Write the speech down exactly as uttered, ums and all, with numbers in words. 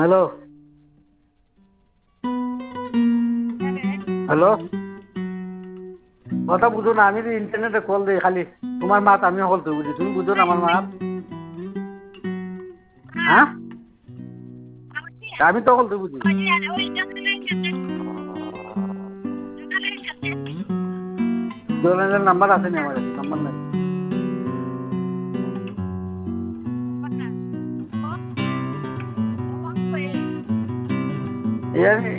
hello hello কথা বুঝো না আমি তো ইন্টারনেটে কল দিই খালি তোমার মাত আমি কল তো বুঝি তুমি বুঝো না আমার মাত হ্যাঁ আমি তো কল তো বুঝি জনের নাম্বার আছে নি আমার কাছে নাম্বার নাই এই